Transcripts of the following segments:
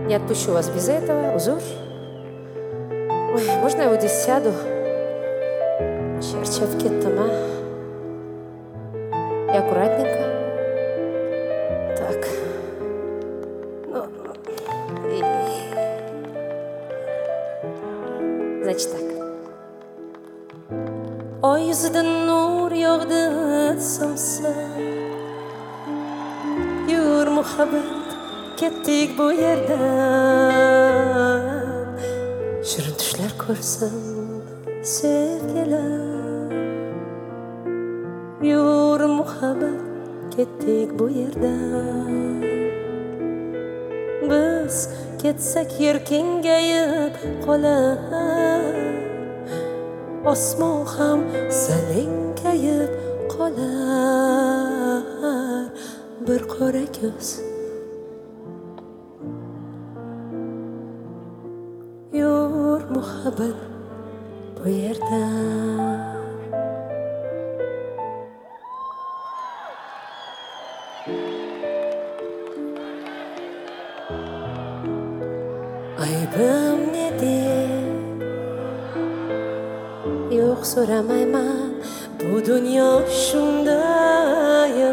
Не отпущу вас без этого. Узор. Ой, можно я вот здесь сяду? Черчав кеттам, а? И аккуратненько. Так. Ну, и... Значит так. Oy yüzüden nur yağdı samsa. Yur muhabbet kettik bu yerden. Şirin düşler korsam sevgiler. Yur muhabbet kettik bu yerden. Biz ketsek yer kengayib qolar. Osmon ham salinkayib qolar. Bir qora ko'z yur muhabbet bu yerda. Aybim nedir? Yo'q so'ramayman, bu dunyo shundayin.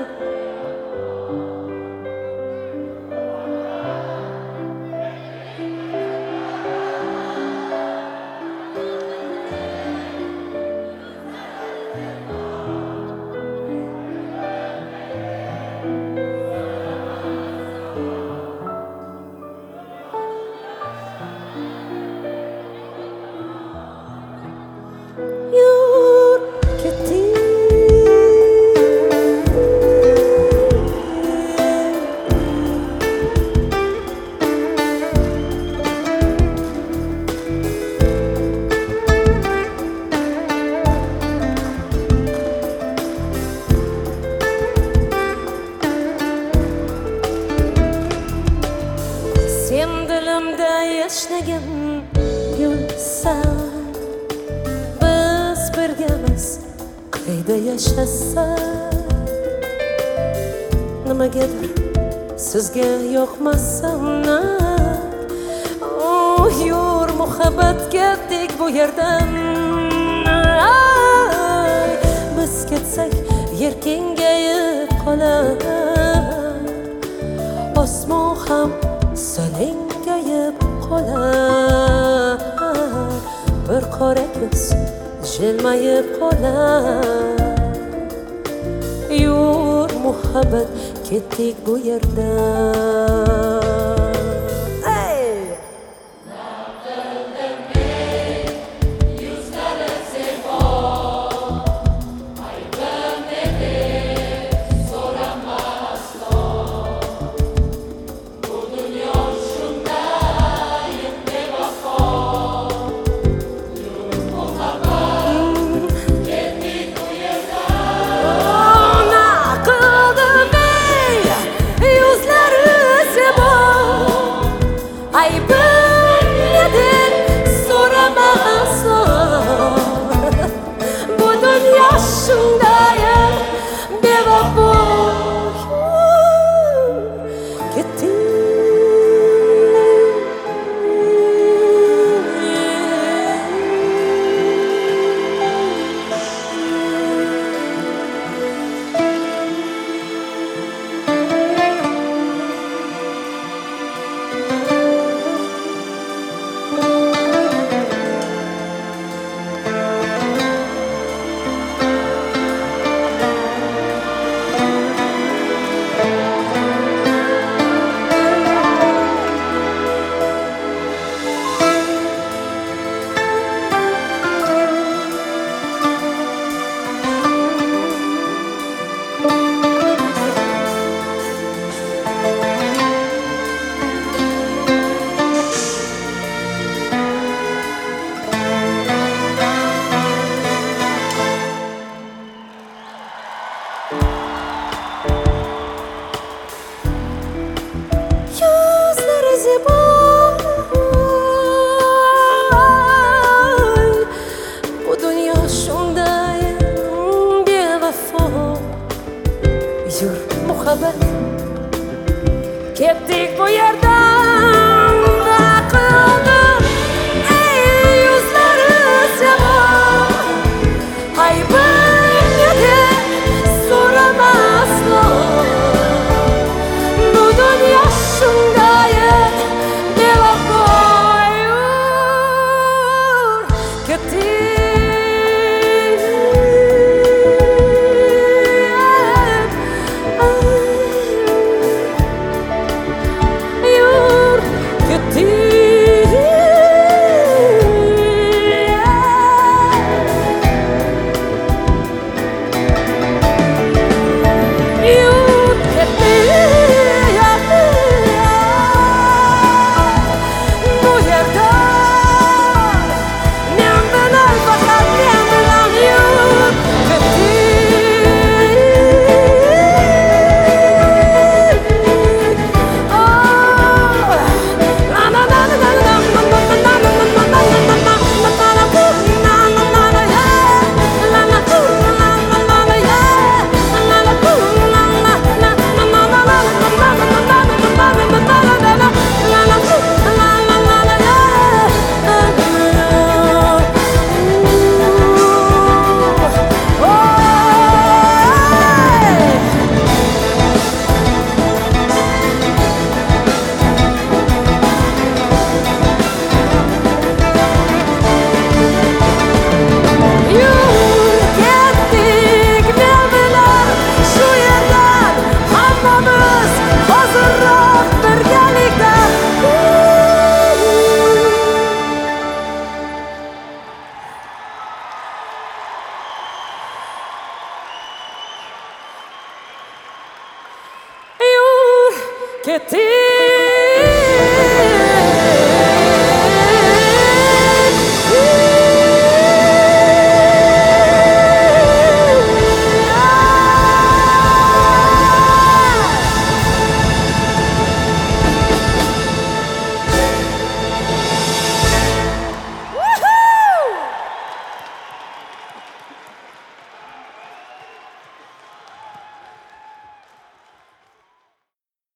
Sen dilimda yashnagin yursan, biz birgamiz qayda yashasak. Nimagadir sizga yoqmasam, oh yur muhabbat ketdik bu yerdan. Biz ketsak yer kengayib qolar. Osmon ham salinkayib qolar. Bir qora ko'z jilmayib qolar. Yur muhabbat ketdik bu yerdan. Yur muhabbat ketdik bu yerdan. che ti